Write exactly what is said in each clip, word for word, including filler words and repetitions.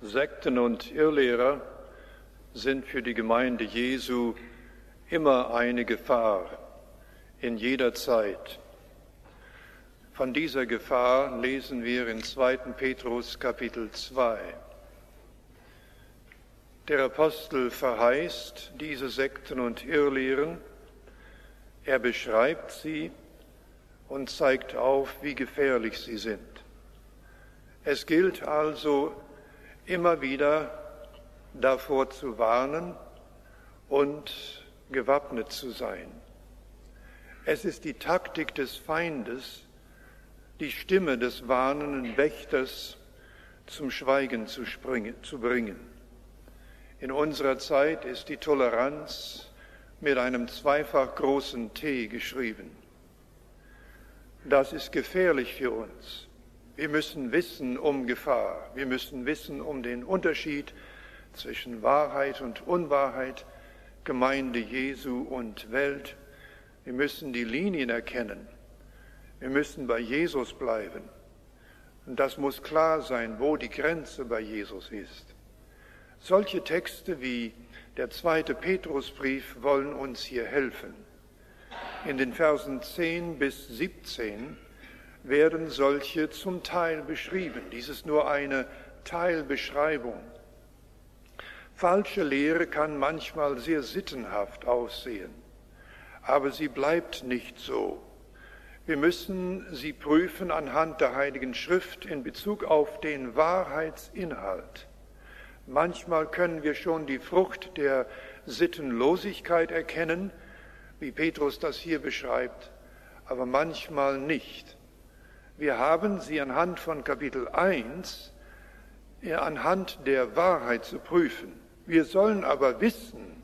Sekten und Irrlehrer sind für die Gemeinde Jesu immer eine Gefahr in jeder Zeit. Von dieser Gefahr lesen wir in zweiten Petrus Kapitel zwei. Der Apostel verheißt diese Sekten und Irrlehren, er beschreibt sie und zeigt auf, wie gefährlich sie sind. Es gilt also immer wieder davor zu warnen und gewappnet zu sein. Es ist die Taktik des Feindes, die Stimme des warnenden Wächters zum Schweigen zu, springen, zu bringen. In unserer Zeit ist die Toleranz mit einem zweifach großen T geschrieben. Das ist gefährlich für uns. Wir müssen wissen um Gefahr. Wir müssen wissen um den Unterschied zwischen Wahrheit und Unwahrheit, Gemeinde Jesu und Welt. Wir müssen die Linien erkennen. Wir müssen bei Jesus bleiben. Und das muss klar sein, wo die Grenze bei Jesus ist. Solche Texte wie der zweite Petrusbrief wollen uns hier helfen. In den Versen zehn bis siebzehn werden solche zum Teil beschrieben. Dies ist nur eine Teilbeschreibung. Falsche Lehre kann manchmal sehr sittenhaft aussehen, aber sie bleibt nicht so. Wir müssen sie prüfen anhand der Heiligen Schrift in Bezug auf den Wahrheitsinhalt. Manchmal können wir schon die Frucht der Sittenlosigkeit erkennen, wie Petrus das hier beschreibt, aber manchmal nicht. Wir haben sie anhand von Kapitel eins, ja, anhand der Wahrheit zu prüfen. Wir sollen aber wissen,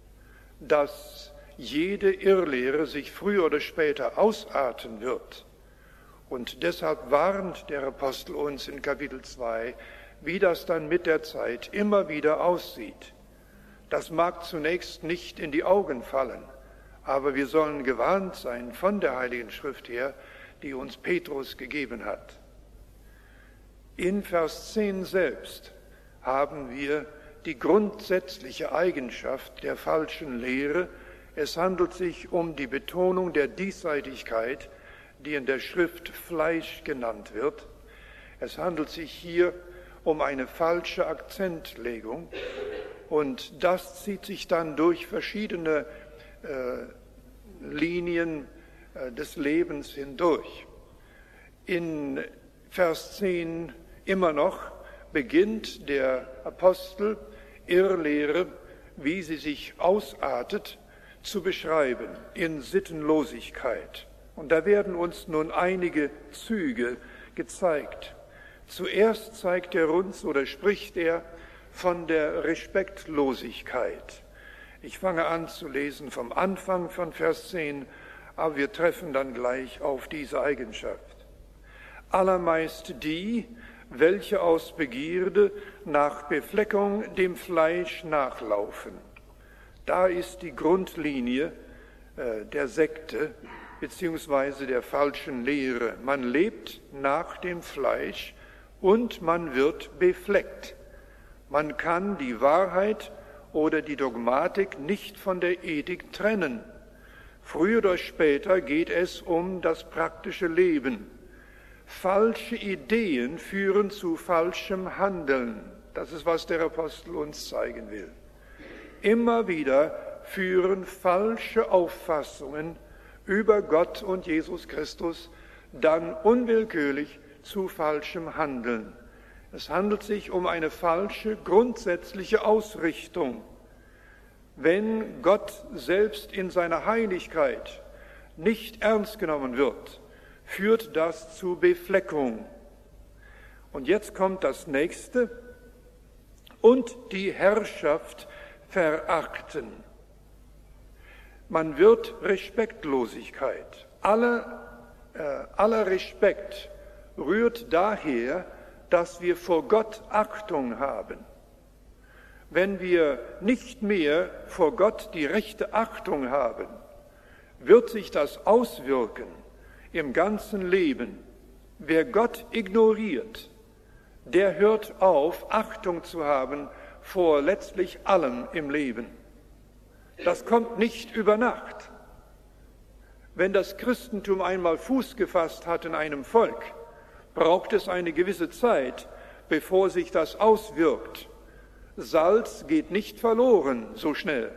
dass jede Irrlehre sich früher oder später ausarten wird. Und deshalb warnt der Apostel uns in Kapitel zwei, wie das dann mit der Zeit immer wieder aussieht. Das mag zunächst nicht in die Augen fallen, aber wir sollen gewarnt sein von der Heiligen Schrift her, die uns Petrus gegeben hat. In Vers zehn selbst haben wir die grundsätzliche Eigenschaft der falschen Lehre. Es handelt sich um die Betonung der Diesseitigkeit, die in der Schrift Fleisch genannt wird. Es handelt sich hier um eine falsche Akzentlegung und das zieht sich dann durch verschiedene äh, Linien des Lebens hindurch. In Vers zehn immer noch beginnt der Apostel Irrlehre, wie sie sich ausartet, zu beschreiben in Sittenlosigkeit. Und da werden uns nun einige Züge gezeigt. Zuerst zeigt er uns oder spricht er von der Respektlosigkeit. Ich fange an zu lesen vom Anfang von Vers zehn, aber wir treffen dann gleich auf diese Eigenschaft. Allermeist die, welche aus Begierde nach Befleckung dem Fleisch nachlaufen. Da ist die Grundlinie äh, der Sekte beziehungsweise der falschen Lehre. Man lebt nach dem Fleisch und man wird befleckt. Man kann die Wahrheit oder die Dogmatik nicht von der Ethik trennen. Früher oder später geht es um das praktische Leben. Falsche Ideen führen zu falschem Handeln. Das ist, was der Apostel uns zeigen will. Immer wieder führen falsche Auffassungen über Gott und Jesus Christus dann unwillkürlich zu falschem Handeln. Es handelt sich um eine falsche grundsätzliche Ausrichtung. Wenn Gott selbst in seiner Heiligkeit nicht ernst genommen wird, führt das zu Befleckung. Und jetzt kommt das Nächste. Und die Herrschaft verachten. Man wird Respektlosigkeit. Aller, äh, aller Respekt rührt daher, dass wir vor Gott Achtung haben. Wenn wir nicht mehr vor Gott die rechte Achtung haben, wird sich das auswirken im ganzen Leben. Wer Gott ignoriert, der hört auf, Achtung zu haben vor letztlich allem im Leben. Das kommt nicht über Nacht. Wenn das Christentum einmal Fuß gefasst hat in einem Volk, braucht es eine gewisse Zeit, bevor sich das auswirkt. Salz geht nicht verloren so schnell.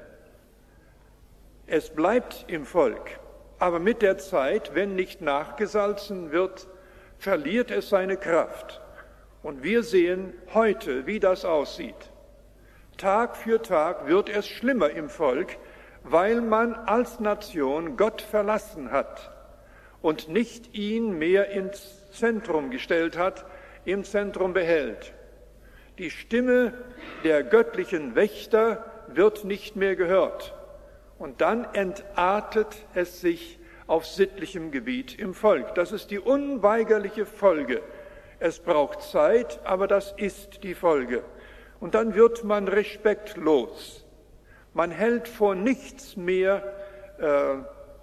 Es bleibt im Volk, aber mit der Zeit, wenn nicht nachgesalzen wird, verliert es seine Kraft. Und wir sehen heute, wie das aussieht. Tag für Tag wird es schlimmer im Volk, weil man als Nation Gott verlassen hat und nicht ihn mehr ins Zentrum gestellt hat, im Zentrum behält. Die Stimme der göttlichen Wächter wird nicht mehr gehört. Und dann entartet es sich auf sittlichem Gebiet im Volk. Das ist die unweigerliche Folge. Es braucht Zeit, aber das ist die Folge. Und dann wird man respektlos. Man hält vor nichts mehr äh,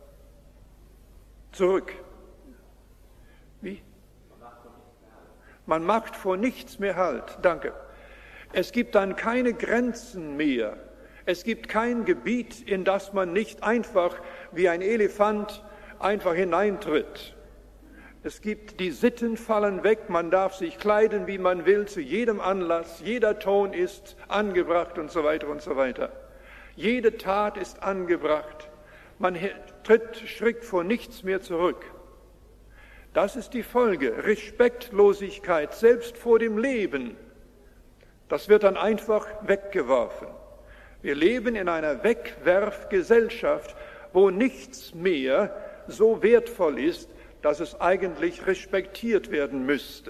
zurück. Wie? Man macht vor nichts mehr Halt. Danke. Es gibt dann keine Grenzen mehr. Es gibt kein Gebiet, in das man nicht einfach wie ein Elefant einfach hineintritt. Es gibt, die Sitten fallen weg, man darf sich kleiden, wie man will, zu jedem Anlass, jeder Ton ist angebracht und so weiter und so weiter. Jede Tat ist angebracht, man tritt Schritt vor nichts mehr zurück. Das ist die Folge, Respektlosigkeit, selbst vor dem Leben. Das wird dann einfach weggeworfen. Wir leben in einer Wegwerfgesellschaft, wo nichts mehr so wertvoll ist, dass es eigentlich respektiert werden müsste.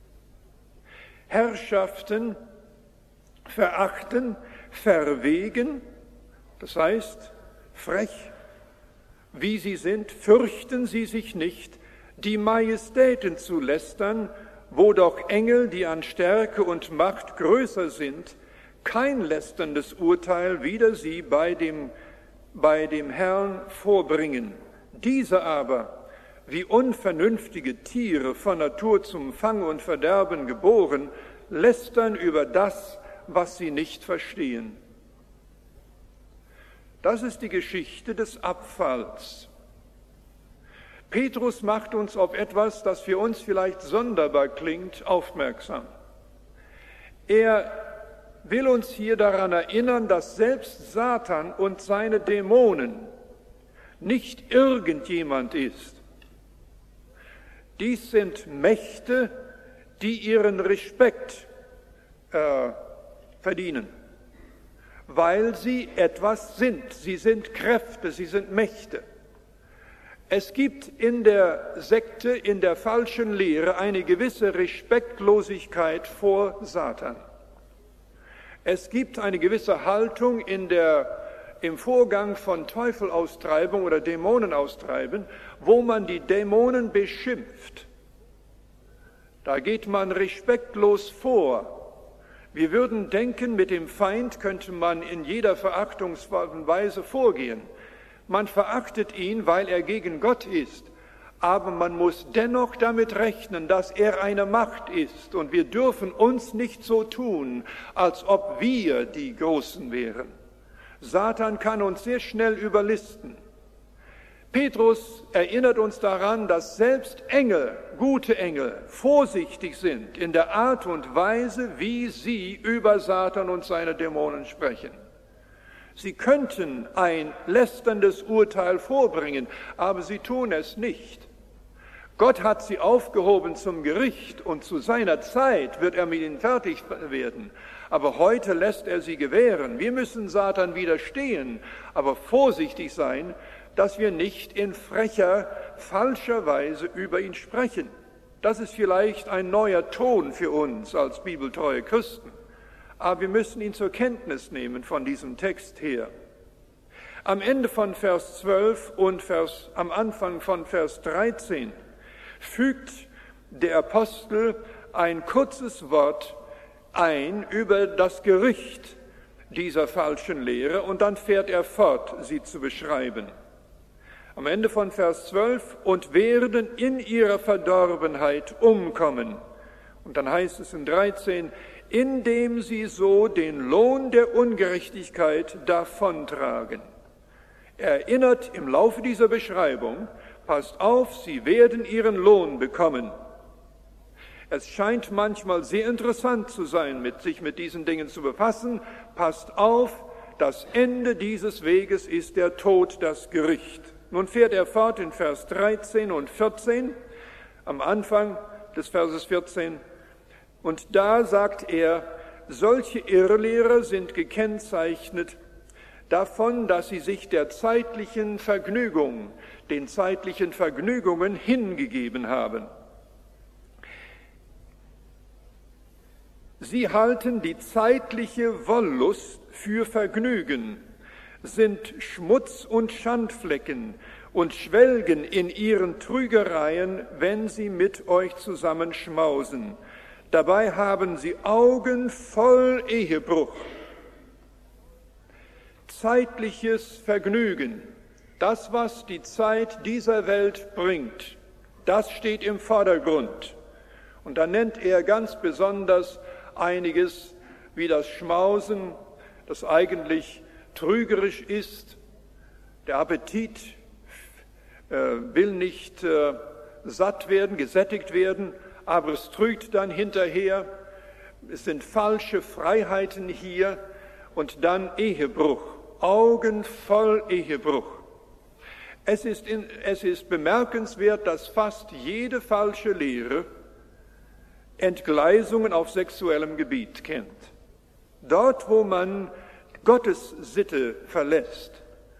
Herrschaften verachten, verwegen, das heißt frech, wie sie sind, fürchten sie sich nicht, die Majestäten zu lästern, wo doch Engel, die an Stärke und Macht größer sind, kein lästerndes Urteil wider sie bei dem, bei dem Herrn vorbringen. Diese aber, wie unvernünftige Tiere von Natur zum Fang und Verderben geboren, lästern über das, was sie nicht verstehen. Das ist die Geschichte des Abfalls. Petrus macht uns auf etwas, das für uns vielleicht sonderbar klingt, aufmerksam. Er will uns hier daran erinnern, dass selbst Satan und seine Dämonen nicht irgendjemand ist. Dies sind Mächte, die ihren Respekt äh, verdienen, weil sie etwas sind. Sie sind Kräfte, sie sind Mächte. Es gibt in der Sekte, in der falschen Lehre eine gewisse Respektlosigkeit vor Satan. Es gibt eine gewisse Haltung in der, im Vorgang von Teufelaustreibung oder Dämonenaustreiben, wo man die Dämonen beschimpft. Da geht man respektlos vor. Wir würden denken, mit dem Feind könnte man in jeder verachtungsvollen Weise vorgehen. Man verachtet ihn, weil er gegen Gott ist. Aber man muss dennoch damit rechnen, dass er eine Macht ist. Und wir dürfen uns nicht so tun, als ob wir die Großen wären. Satan kann uns sehr schnell überlisten. Petrus erinnert uns daran, dass selbst Engel, gute Engel, vorsichtig sind in der Art und Weise, wie sie über Satan und seine Dämonen sprechen. Sie könnten ein lästerndes Urteil vorbringen, aber sie tun es nicht. Gott hat sie aufgehoben zum Gericht und zu seiner Zeit wird er mit ihnen fertig werden. Aber heute lässt er sie gewähren. Wir müssen Satan widerstehen, aber vorsichtig sein, dass wir nicht in frecher, falscher Weise über ihn sprechen. Das ist vielleicht ein neuer Ton für uns als bibeltreue Christen. Aber wir müssen ihn zur Kenntnis nehmen von diesem Text her. Am Ende von Vers zwölf und Vers, am Anfang von Vers dreizehn fügt der Apostel ein kurzes Wort ein über das Gericht dieser falschen Lehre und dann fährt er fort, sie zu beschreiben. Am Ende von Vers zwölf, und werden in ihrer Verdorbenheit umkommen. Und dann heißt es in dreizehn, indem sie so den Lohn der Ungerechtigkeit davontragen. Er erinnert im Laufe dieser Beschreibung, passt auf, sie werden ihren Lohn bekommen. Es scheint manchmal sehr interessant zu sein, mit sich mit diesen Dingen zu befassen. Passt auf, das Ende dieses Weges ist der Tod, das Gericht. Nun fährt er fort in Vers dreizehn und vierzehn, am Anfang des Verses vierzehn. Und da sagt er, solche Irrlehrer sind gekennzeichnet davon, dass sie sich der zeitlichen Vergnügung, den zeitlichen Vergnügungen hingegeben haben. Sie halten die zeitliche Wollust für Vergnügen, sind Schmutz und Schandflecken und schwelgen in ihren Trügereien, wenn sie mit euch zusammen schmausen. Dabei haben sie Augen voll Ehebruch. Zeitliches Vergnügen, das, was die Zeit dieser Welt bringt, das steht im Vordergrund. Und da nennt er ganz besonders einiges wie das Schmausen, das eigentlich trügerisch ist. Der Appetit äh, will nicht äh, satt werden, gesättigt werden, aber es trügt dann hinterher. Es sind falsche Freiheiten hier und dann Ehebruch, Augen voll Ehebruch. Es ist, in, es ist bemerkenswert, dass fast jede falsche Lehre Entgleisungen auf sexuellem Gebiet kennt. Dort, wo man Gottes Sitte verlässt,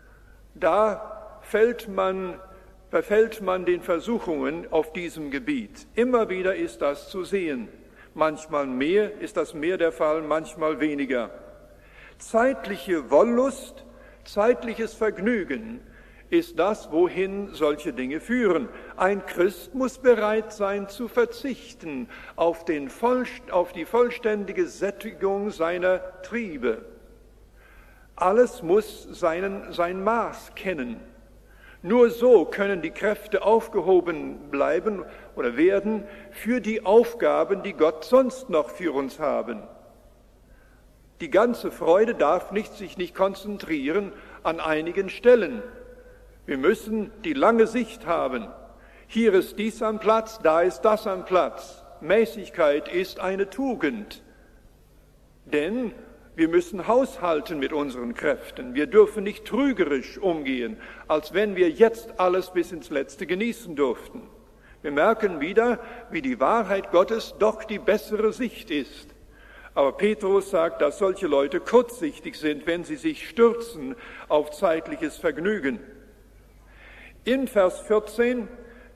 da fällt man, verfällt man den Versuchungen auf diesem Gebiet. Immer wieder ist das zu sehen. Manchmal mehr ist das mehr der Fall, manchmal weniger. Zeitliche Wollust, zeitliches Vergnügen ist das, wohin solche Dinge führen. Ein Christ muss bereit sein zu verzichten auf, den Voll, auf die vollständige Sättigung seiner Triebe. Alles muss seinen, sein Maß kennen. Nur so können die Kräfte aufgehoben bleiben oder werden für die Aufgaben, die Gott sonst noch für uns haben. Die ganze Freude darf nicht, sich nicht konzentrieren an einigen Stellen. Wir müssen die lange Sicht haben. Hier ist dies am Platz, da ist das am Platz. Mäßigkeit ist eine Tugend. Denn wir müssen haushalten mit unseren Kräften. Wir dürfen nicht trügerisch umgehen, als wenn wir jetzt alles bis ins Letzte genießen durften. Wir merken wieder, wie die Wahrheit Gottes doch die bessere Sicht ist. Aber Petrus sagt, dass solche Leute kurzsichtig sind, wenn sie sich stürzen auf zeitliches Vergnügen. In Vers vierzehn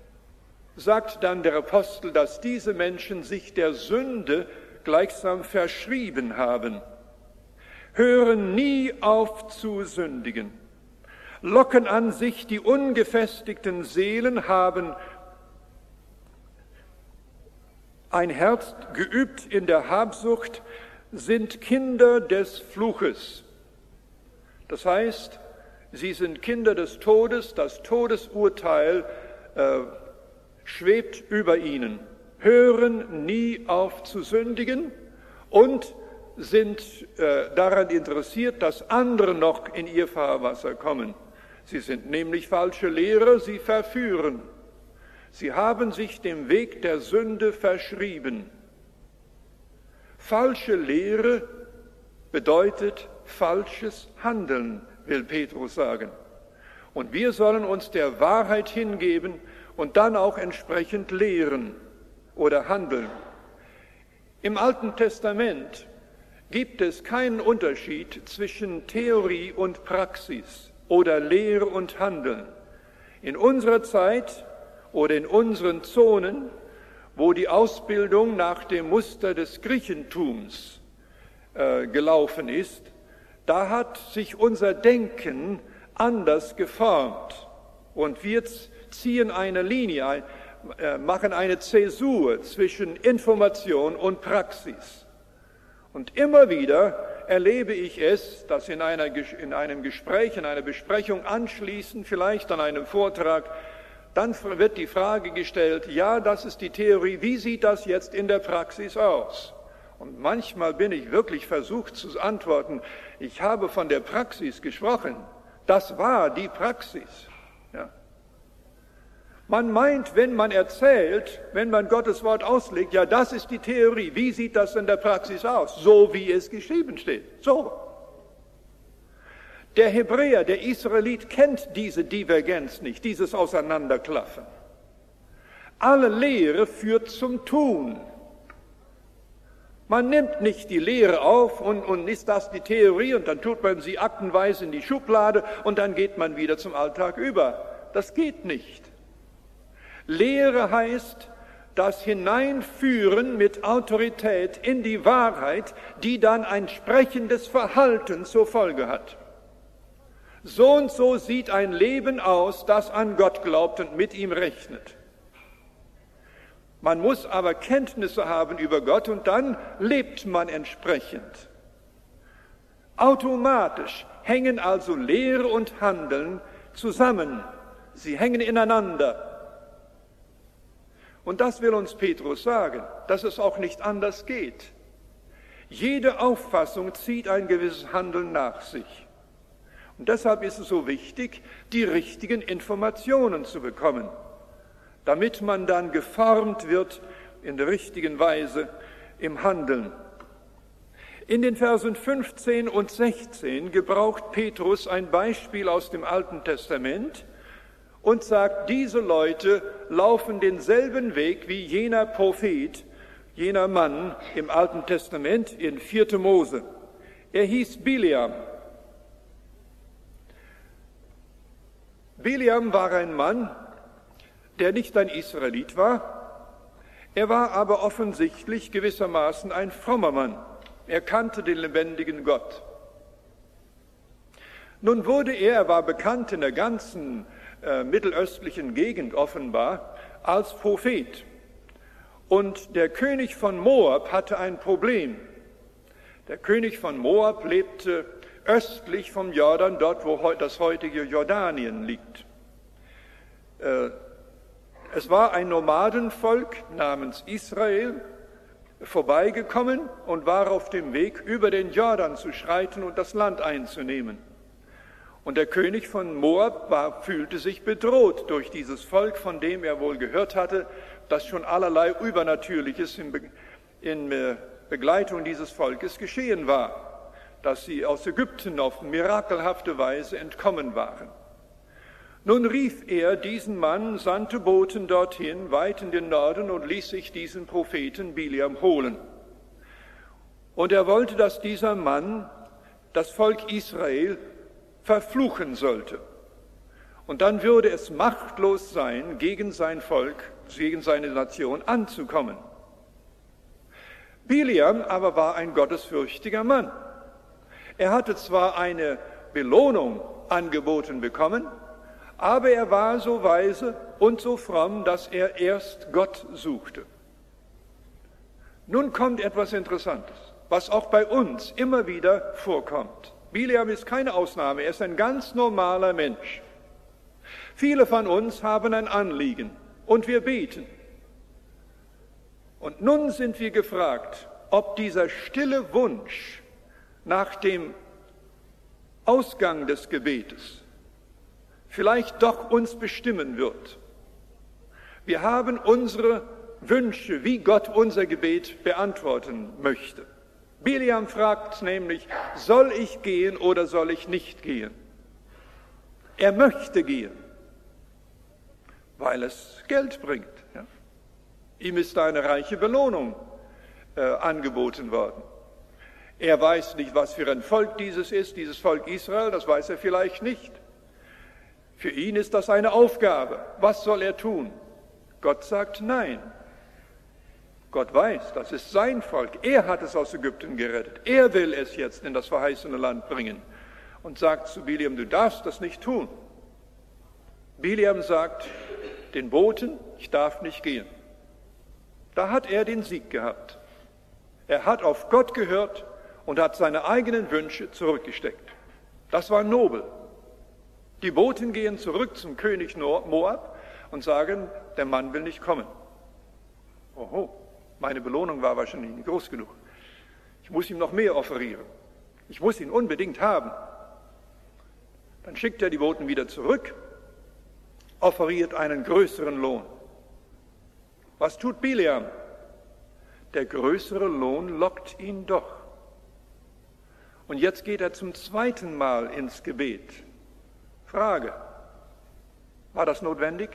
sagt dann der Apostel, dass diese Menschen sich der Sünde gleichsam verschrieben haben. Hören nie auf zu sündigen, locken an sich die ungefestigten Seelen, haben ein Herz geübt in der Habsucht, sind Kinder des Fluches. Das heißt, sie sind Kinder des Todes, das Todesurteil äh, schwebt über ihnen, hören nie auf zu sündigen und sind äh, daran interessiert, dass andere noch in ihr Fahrwasser kommen. Sie sind nämlich falsche Lehrer, sie verführen. Sie haben sich dem Weg der Sünde verschrieben. Falsche Lehre bedeutet falsches Handeln, will Petrus sagen. Und wir sollen uns der Wahrheit hingeben und dann auch entsprechend lehren oder handeln. Im Alten Testament gibt es keinen Unterschied zwischen Theorie und Praxis oder Lehre und Handeln. In unserer Zeit oder in unseren Zonen, wo die Ausbildung nach dem Muster des Griechentums äh, gelaufen ist, da hat sich unser Denken anders geformt. Und wir ziehen eine Linie ein, äh, machen eine Zäsur zwischen Information und Praxis. Und immer wieder erlebe ich es, dass in, einer, in einem Gespräch, in einer Besprechung anschließend, vielleicht an einem Vortrag, dann wird die Frage gestellt, ja, das ist die Theorie, wie sieht das jetzt in der Praxis aus? Und manchmal bin ich wirklich versucht zu antworten, ich habe von der Praxis gesprochen, das war die Praxis. Ja. Man meint, wenn man erzählt, wenn man Gottes Wort auslegt, ja, das ist die Theorie, wie sieht das in der Praxis aus? So wie es geschrieben steht, so. Der Hebräer, der Israelit kennt diese Divergenz nicht, dieses Auseinanderklaffen. Alle Lehre führt zum Tun. Man nimmt nicht die Lehre auf und, und ist das die Theorie und dann tut man sie aktenweise in die Schublade und dann geht man wieder zum Alltag über. Das geht nicht. Lehre heißt das Hineinführen mit Autorität in die Wahrheit, die dann ein sprechendes Verhalten zur Folge hat. So und so sieht ein Leben aus, das an Gott glaubt und mit ihm rechnet. Man muss aber Kenntnisse haben über Gott und dann lebt man entsprechend. Automatisch hängen also Lehre und Handeln zusammen. Sie hängen ineinander. Und das will uns Petrus sagen, dass es auch nicht anders geht. Jede Auffassung zieht ein gewisses Handeln nach sich. Und deshalb ist es so wichtig, die richtigen Informationen zu bekommen, damit man dann geformt wird in der richtigen Weise im Handeln. In den Versen fünfzehn und sechzehn gebraucht Petrus ein Beispiel aus dem Alten Testament und sagt, diese Leute laufen denselben Weg wie jener Prophet, jener Mann im Alten Testament in vierter Mose. Er hieß Bileam. Bileam war ein Mann, der nicht ein Israelit war, er war aber offensichtlich gewissermaßen ein frommer Mann. Er kannte den lebendigen Gott. Nun wurde er, er war bekannt in der ganzen äh, mittelöstlichen Gegend offenbar, als Prophet. Und der König von Moab hatte ein Problem. Der König von Moab lebte östlich vom Jordan, dort wo das heutige Jordanien liegt. Es war ein Nomadenvolk namens Israel vorbeigekommen und war auf dem Weg, über den Jordan zu schreiten und das Land einzunehmen. Und der König von Moab war, fühlte sich bedroht durch dieses Volk, von dem er wohl gehört hatte, dass schon allerlei Übernatürliches in, Be- in äh, Begleitung dieses Volkes geschehen war, dass sie aus Ägypten auf mirakelhafte Weise entkommen waren. Nun rief er diesen Mann, sandte Boten dorthin, weit in den Norden, und ließ sich diesen Propheten Bileam holen. Und er wollte, dass dieser Mann das Volk Israel verfluchen sollte. Und dann würde es machtlos sein, gegen sein Volk, gegen seine Nation anzukommen. Bileam aber war ein gottesfürchtiger Mann. Er hatte zwar eine Belohnung angeboten bekommen, aber er war so weise und so fromm, dass er erst Gott suchte. Nun kommt etwas Interessantes, was auch bei uns immer wieder vorkommt. Bileam ist keine Ausnahme, er ist ein ganz normaler Mensch. Viele von uns haben ein Anliegen und wir beten. Und nun sind wir gefragt, ob dieser stille Wunsch nach dem Ausgang des Gebetes vielleicht doch uns bestimmen wird. Wir haben unsere Wünsche, wie Gott unser Gebet beantworten möchte. Bileam fragt nämlich, soll ich gehen oder soll ich nicht gehen? Er möchte gehen, weil es Geld bringt. Ja? Ihm ist da eine reiche Belohnung äh, angeboten worden. Er weiß nicht, was für ein Volk dieses ist, dieses Volk Israel, das weiß er vielleicht nicht. Für ihn ist das eine Aufgabe. Was soll er tun? Gott sagt nein. Gott weiß, das ist sein Volk. Er hat es aus Ägypten gerettet. Er will es jetzt in das verheißene Land bringen. Und sagt zu Bileam, du darfst das nicht tun. Bileam sagt den Boten, ich darf nicht gehen. Da hat er den Sieg gehabt. Er hat auf Gott gehört und hat seine eigenen Wünsche zurückgesteckt. Das war nobel. Die Boten gehen zurück zum König Moab und sagen, der Mann will nicht kommen. Oho, meine Belohnung war wahrscheinlich nicht groß genug. Ich muss ihm noch mehr offerieren. Ich muss ihn unbedingt haben. Dann schickt er die Boten wieder zurück, offeriert einen größeren Lohn. Was tut Bileam? Der größere Lohn lockt ihn doch. Und jetzt geht er zum zweiten Mal ins Gebet. Frage, war das notwendig?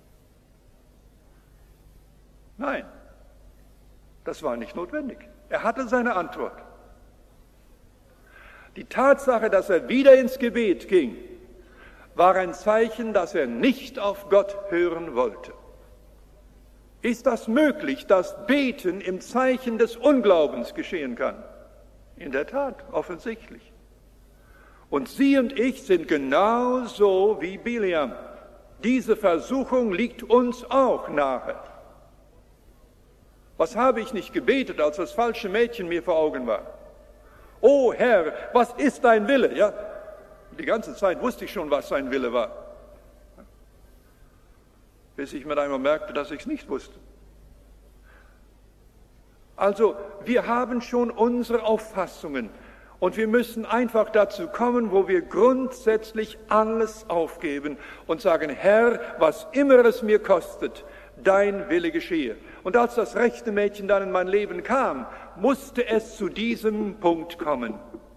Nein, das war nicht notwendig. Er hatte seine Antwort. Die Tatsache, dass er wieder ins Gebet ging, war ein Zeichen, dass er nicht auf Gott hören wollte. Ist das möglich, dass Beten im Zeichen des Unglaubens geschehen kann? In der Tat, offensichtlich. Und Sie und ich sind genauso wie Bileam. Diese Versuchung liegt uns auch nahe. Was habe ich nicht gebetet, als das falsche Mädchen mir vor Augen war? O Herr, was ist dein Wille? Ja, die ganze Zeit wusste ich schon, was sein Wille war. Bis ich mir einmal merkte, dass ich es nicht wusste. Also, wir haben schon unsere Auffassungen und wir müssen einfach dazu kommen, wo wir grundsätzlich alles aufgeben und sagen, Herr, was immer es mir kostet, dein Wille geschehe. Und als das rechte Mädchen dann in mein Leben kam, musste es zu diesem Punkt kommen.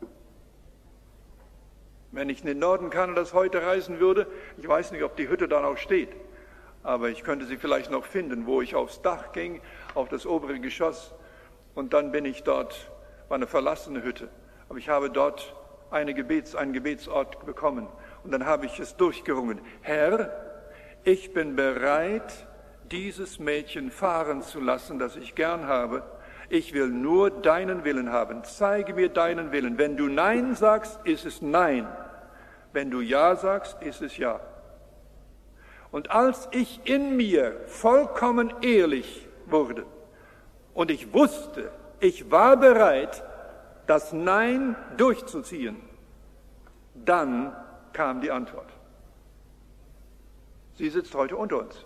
Wenn ich in den Norden Kanadas heute reisen würde, ich weiß nicht, ob die Hütte da noch steht, aber ich könnte sie vielleicht noch finden, wo ich aufs Dach ging, auf das obere Geschoss, und dann bin ich dort, war eine verlassene Hütte, aber ich habe dort eine Gebets, einen Gebetsort bekommen und dann habe ich es durchgerungen. Herr, ich bin bereit, dieses Mädchen fahren zu lassen, das ich gern habe. Ich will nur deinen Willen haben. Zeige mir deinen Willen. Wenn du Nein sagst, ist es Nein. Wenn du Ja sagst, ist es Ja. Und als ich in mir vollkommen ehrlich wurde und ich wusste, ich war bereit, das Nein durchzuziehen, dann kam die Antwort. Sie sitzt heute unter uns.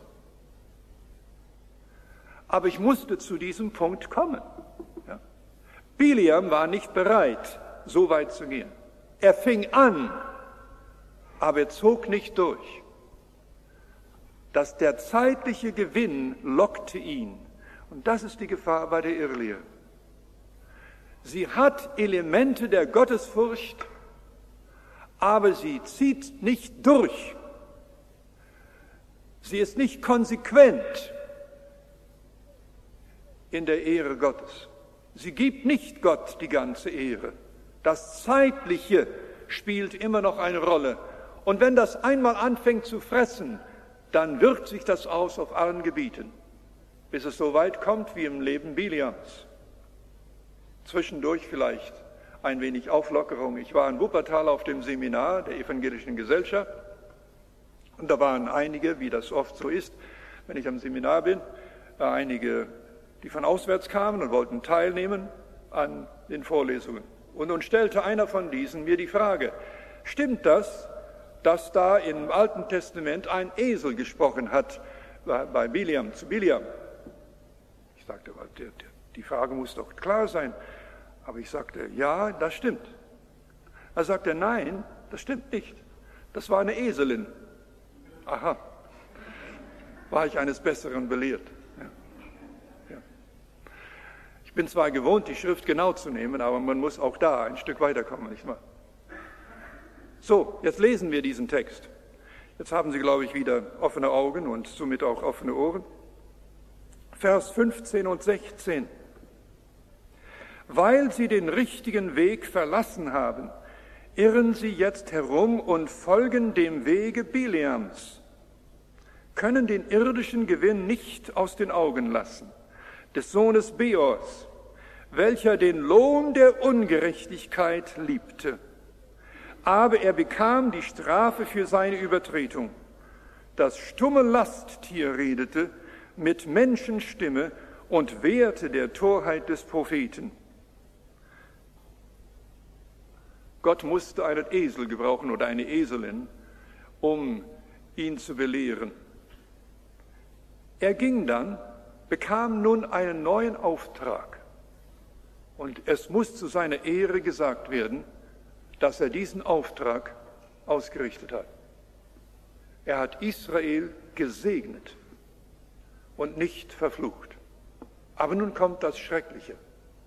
Aber ich musste zu diesem Punkt kommen. Ja. Bileam war nicht bereit, so weit zu gehen. Er fing an, aber er zog nicht durch. Dass der zeitliche Gewinn lockte ihn. Und das ist die Gefahr bei der Irrlehre. Sie hat Elemente der Gottesfurcht, aber sie zieht nicht durch. Sie ist nicht konsequent in der Ehre Gottes. Sie gibt nicht Gott die ganze Ehre. Das Zeitliche spielt immer noch eine Rolle. Und wenn das einmal anfängt zu fressen, dann wirkt sich das aus auf allen Gebieten, bis es so weit kommt wie im Leben Bileams. Zwischendurch vielleicht ein wenig Auflockerung. Ich war in Wuppertal auf dem Seminar der Evangelischen Gesellschaft und da waren einige, wie das oft so ist, wenn ich am Seminar bin, einige, die von auswärts kamen und wollten teilnehmen an den Vorlesungen. Und nun stellte einer von diesen mir die Frage, stimmt das, dass da im Alten Testament ein Esel gesprochen hat bei Bileam, zu Bileam? Ich sagte, die Frage muss doch klar sein. Aber ich sagte, ja, das stimmt. Er sagte, nein, das stimmt nicht. Das war eine Eselin. Aha, war ich eines Besseren belehrt. Ja. Ja. Ich bin zwar gewohnt, die Schrift genau zu nehmen, aber man muss auch da ein Stück weiterkommen, nicht wahr? So, jetzt lesen wir diesen Text. Jetzt haben Sie, glaube ich, wieder offene Augen und somit auch offene Ohren. Vers fünfzehn und sechzehn. Weil sie den richtigen Weg verlassen haben, irren sie jetzt herum und folgen dem Wege Bileams, können den irdischen Gewinn nicht aus den Augen lassen, des Sohnes Beors, welcher den Lohn der Ungerechtigkeit liebte. Aber er bekam die Strafe für seine Übertretung. Das stumme Lasttier redete mit Menschenstimme und wehrte der Torheit des Propheten. Gott musste einen Esel gebrauchen oder eine Eselin, um ihn zu belehren. Er ging dann, bekam nun einen neuen Auftrag. Und es muss zu seiner Ehre gesagt werden, dass er diesen Auftrag ausgerichtet hat. Er hat Israel gesegnet und nicht verflucht. Aber nun kommt das Schreckliche.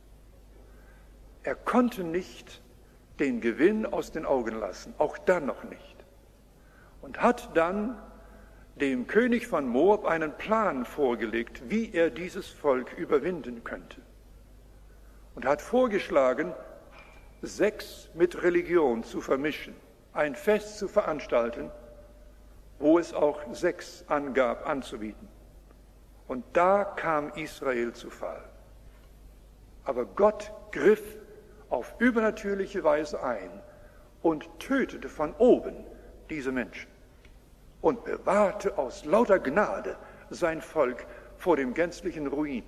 Er konnte nicht den Gewinn aus den Augen lassen, auch dann noch nicht. Und hat dann dem König von Moab einen Plan vorgelegt, wie er dieses Volk überwinden könnte. Und hat vorgeschlagen, Sex mit Religion zu vermischen, ein Fest zu veranstalten, wo es auch Sex angab anzubieten. Und da kam Israel zu Fall. Aber Gott griff auf übernatürliche Weise ein und tötete von oben diese Menschen und bewahrte aus lauter Gnade sein Volk vor dem gänzlichen Ruin.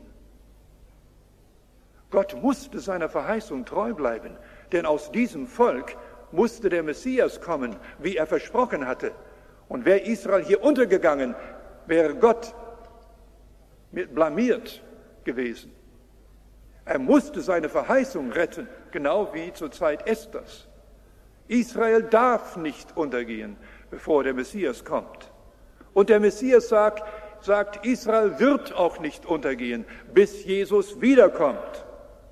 Gott musste seiner Verheißung treu bleiben, denn aus diesem Volk musste der Messias kommen, wie er versprochen hatte. Und wäre Israel hier untergegangen, wäre Gott blamiert gewesen. Er musste seine Verheißung retten, genau wie zur Zeit Esthers. Israel darf nicht untergehen, bevor der Messias kommt. Und der Messias sagt, sagt, Israel wird auch nicht untergehen, bis Jesus wiederkommt.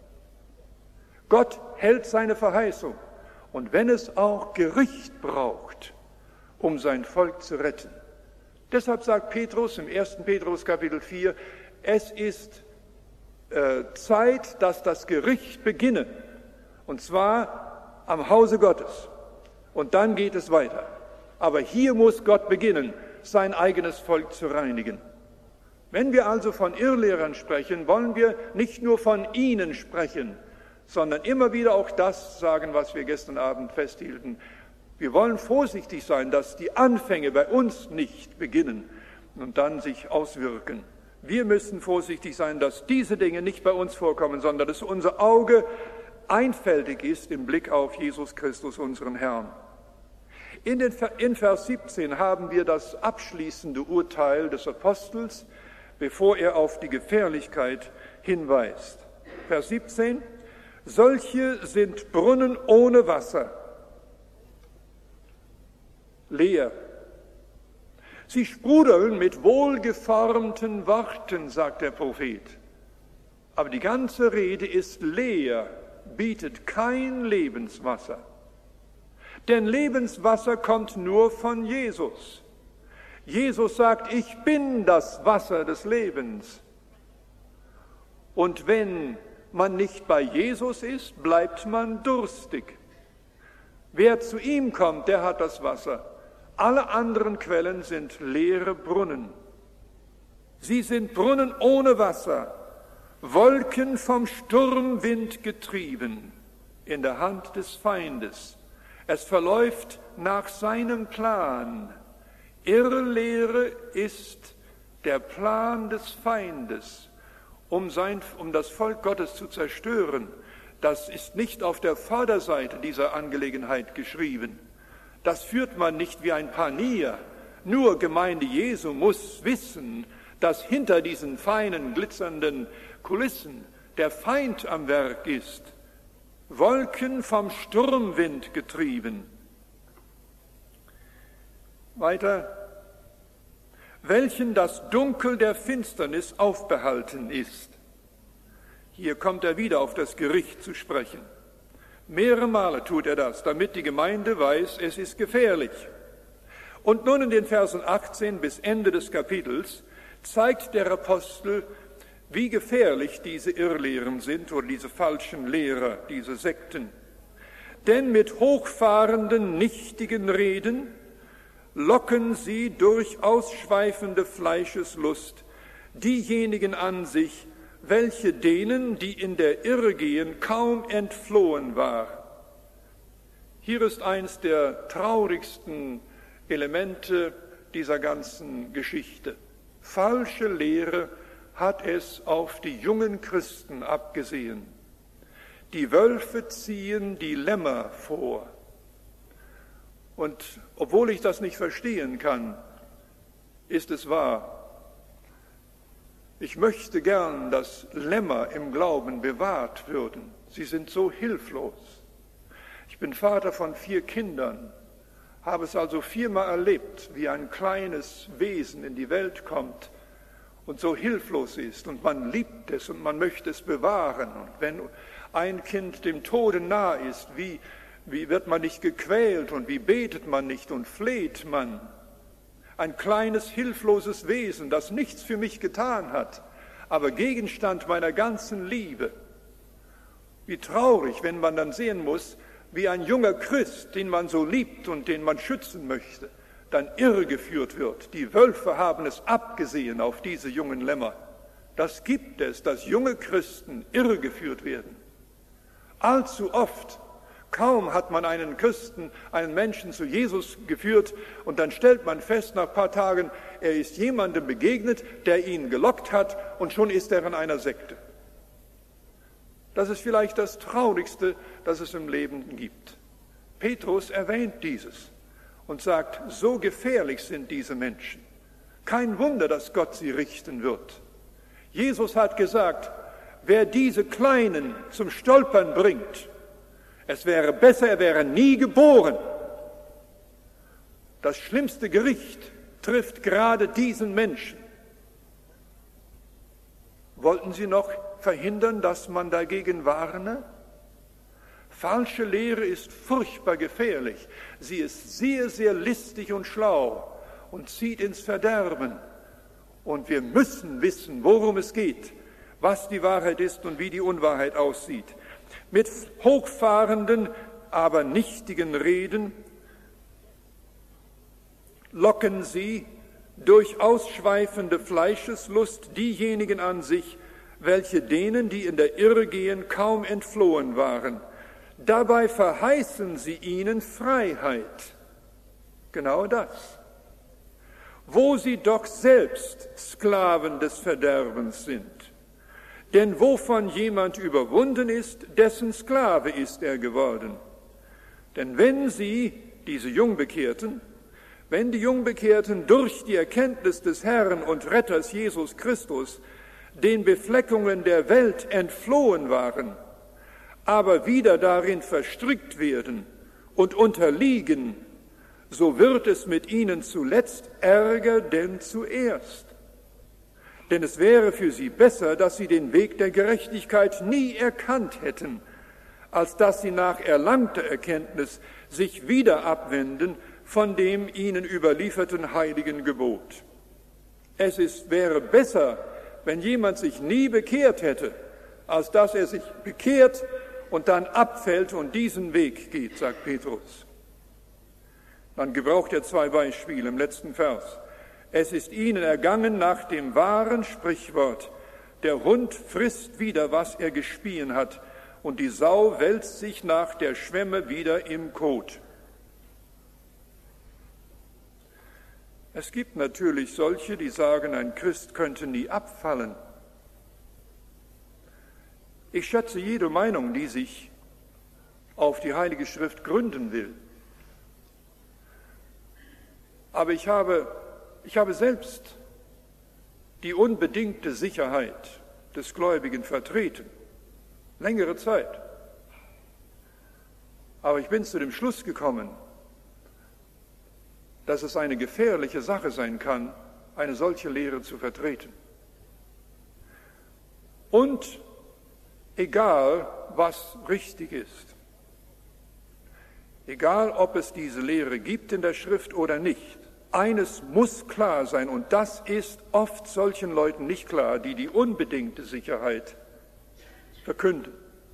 Gott hält seine Verheißung. Und wenn es auch Gericht braucht, um sein Volk zu retten. Deshalb sagt Petrus im ersten Petrus Kapitel vier, es ist äh, Zeit, dass das Gericht beginne. Und zwar am Hause Gottes. Und dann geht es weiter. Aber hier muss Gott beginnen, sein eigenes Volk zu reinigen. Wenn wir also von Irrlehrern sprechen, wollen wir nicht nur von ihnen sprechen, sondern immer wieder auch das sagen, was wir gestern Abend festhielten. Wir wollen vorsichtig sein, dass die Anfänge bei uns nicht beginnen und dann sich auswirken. Wir müssen vorsichtig sein, dass diese Dinge nicht bei uns vorkommen, sondern dass unser Auge einfältig ist im Blick auf Jesus Christus, unseren Herrn. In, den, in Vers siebzehn haben wir das abschließende Urteil des Apostels, bevor er auf die Gefährlichkeit hinweist. Vers siebzehn: Solche sind Brunnen ohne Wasser, leer. Sie sprudeln mit wohlgeformten Worten, sagt der Prophet. Aber die ganze Rede ist leer, bietet kein Lebenswasser. Denn Lebenswasser kommt nur von Jesus. Jesus sagt, ich bin das Wasser des Lebens. Und wenn man nicht bei Jesus ist, bleibt man durstig. Wer zu ihm kommt, der hat das Wasser. Alle anderen Quellen sind leere Brunnen. Sie sind Brunnen ohne Wasser, Wolken vom Sturmwind getrieben, in der Hand des Feindes. Es verläuft nach seinem Plan. Irrlehre ist der Plan des Feindes, um, sein, um das Volk Gottes zu zerstören. Das ist nicht auf der Vorderseite dieser Angelegenheit geschrieben. Das führt man nicht wie ein Panier. Nur Gemeinde Jesu muss wissen, dass hinter diesen feinen, glitzernden Kulissen der Feind am Werk ist. Wolken vom Sturmwind getrieben. Weiter. Welchen das Dunkel der Finsternis aufbehalten ist. Hier kommt er wieder auf das Gericht zu sprechen. Mehrere Male tut er das, damit die Gemeinde weiß, es ist gefährlich. Und nun in den Versen achtzehn bis Ende des Kapitels zeigt der Apostel, wie gefährlich diese Irrlehren sind oder diese falschen Lehrer, diese Sekten. Denn mit hochfahrenden, nichtigen Reden locken sie durch ausschweifende Fleischeslust diejenigen an sich, welche denen, die in der Irre gehen, kaum entflohen war. Hier ist eins der traurigsten Elemente dieser ganzen Geschichte. Falsche Lehre hat es auf die jungen Christen abgesehen. Die Wölfe ziehen die Lämmer vor. Und obwohl ich das nicht verstehen kann, ist es wahr. Ich möchte gern, dass Lämmer im Glauben bewahrt würden. Sie sind so hilflos. Ich bin Vater von vier Kindern, habe es also viermal erlebt, wie ein kleines Wesen in die Welt kommt und so hilflos ist. Und man liebt es und man möchte es bewahren. Und wenn ein Kind dem Tode nahe ist, wie, wie wird man nicht gequält und wie betet man nicht und fleht man? Ein kleines, hilfloses Wesen, das nichts für mich getan hat, aber Gegenstand meiner ganzen Liebe. Wie traurig, wenn man dann sehen muss, wie ein junger Christ, den man so liebt und den man schützen möchte, dann irregeführt wird. Die Wölfe haben es abgesehen auf diese jungen Lämmer. Das gibt es, dass junge Christen irregeführt werden. Allzu oft. Kaum hat man einen Christen, einen Menschen zu Jesus geführt und dann stellt man fest nach ein paar Tagen, er ist jemandem begegnet, der ihn gelockt hat und schon ist er in einer Sekte. Das ist vielleicht das Traurigste, das es im Leben gibt. Petrus erwähnt dieses und sagt, so gefährlich sind diese Menschen. Kein Wunder, dass Gott sie richten wird. Jesus hat gesagt, wer diese Kleinen zum Stolpern bringt, es wäre besser, er wäre nie geboren. Das schlimmste Gericht trifft gerade diesen Menschen. Wollten Sie noch verhindern, dass man dagegen warne? Falsche Lehre ist furchtbar gefährlich. Sie ist sehr, sehr listig und schlau und zieht ins Verderben. Und wir müssen wissen, worum es geht, was die Wahrheit ist und wie die Unwahrheit aussieht. Mit hochfahrenden, aber nichtigen Reden locken sie durch ausschweifende Fleischeslust diejenigen an sich, welche denen, die in der Irre gehen, kaum entflohen waren. Dabei verheißen sie ihnen Freiheit. Genau das. Wo sie doch selbst Sklaven des Verderbens sind. Denn wovon jemand überwunden ist, dessen Sklave ist er geworden. Denn wenn sie, diese Jungbekehrten, wenn die Jungbekehrten durch die Erkenntnis des Herrn und Retters Jesus Christus den Befleckungen der Welt entflohen waren, aber wieder darin verstrickt werden und unterliegen, so wird es mit ihnen zuletzt ärger denn zuerst. Denn es wäre für sie besser, dass sie den Weg der Gerechtigkeit nie erkannt hätten, als dass sie nach erlangter Erkenntnis sich wieder abwenden von dem ihnen überlieferten heiligen Gebot. Es ist, wäre besser, wenn jemand sich nie bekehrt hätte, als dass er sich bekehrt und dann abfällt und diesen Weg geht, sagt Petrus. Dann gebraucht er zwei Beispiele im letzten Vers. Es ist ihnen ergangen nach dem wahren Sprichwort, der Hund frisst wieder, was er gespien hat, und die Sau wälzt sich nach der Schwemme wieder im Kot. Es gibt natürlich solche, die sagen, ein Christ könnte nie abfallen. Ich schätze jede Meinung, die sich auf die Heilige Schrift gründen will. Aber ich habe, ich habe selbst die unbedingte Sicherheit des Gläubigen vertreten, längere Zeit. Aber ich bin zu dem Schluss gekommen, dass es eine gefährliche Sache sein kann, eine solche Lehre zu vertreten. Und egal, was richtig ist, egal, ob es diese Lehre gibt in der Schrift oder nicht, eines muss klar sein, und das ist oft solchen Leuten nicht klar, die die unbedingte Sicherheit verkünden.